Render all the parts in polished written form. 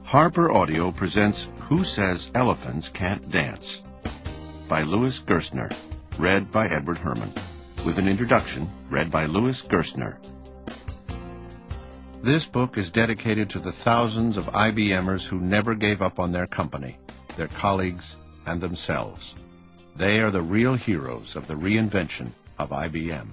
Harper Audio presents Who Says Elephants Can't Dance? By Louis Gerstner, read by Edward Herman, with an introduction read by Louis Gerstner. This book is dedicated to the thousands of IBMers who never gave up on their company, their colleagues, and themselves. They are the real heroes of the reinvention of IBM.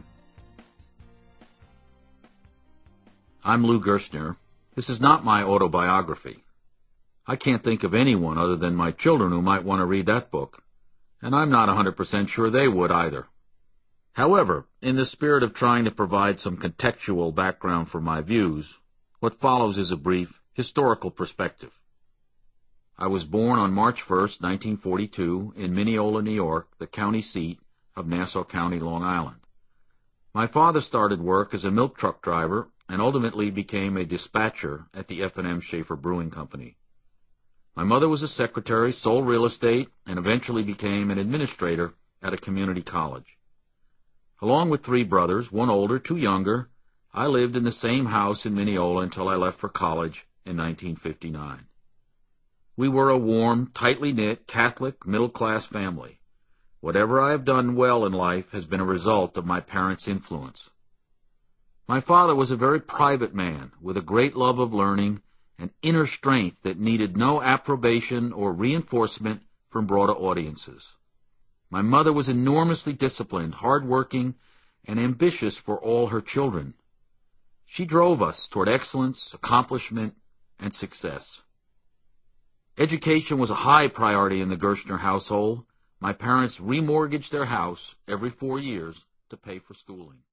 I'm Lou Gerstner. This is not my autobiography. I can't think of anyone other than my children who might want to read that book, and I'm not 100% sure they would either. However, in the spirit of trying to provide some contextual background for my views, what follows is a brief historical perspective. I was born on March 1st, 1942, in Mineola, New York, the county seat of Nassau County, Long Island. My father started work as a milk truck driver and ultimately became a dispatcher at the F&M Schaefer Brewing Company. My mother was a secretary, sold real estate, and eventually became an administrator at a community college. Along with three brothers, one older, two younger, I lived in the same house in Mineola until I left for college in 1959. We were a warm, tightly knit, Catholic, middle-class family. Whatever I have done well in life has been a result of my parents' influence. My father was a very private man with a great love of learning and inner strength that needed no approbation or reinforcement from broader audiences. My mother was enormously disciplined, hard-working, and ambitious for all her children. She drove us toward excellence, accomplishment, and success. Education was a high priority in the Gerstner household. My parents remortgaged their house every 4 years to pay for schooling.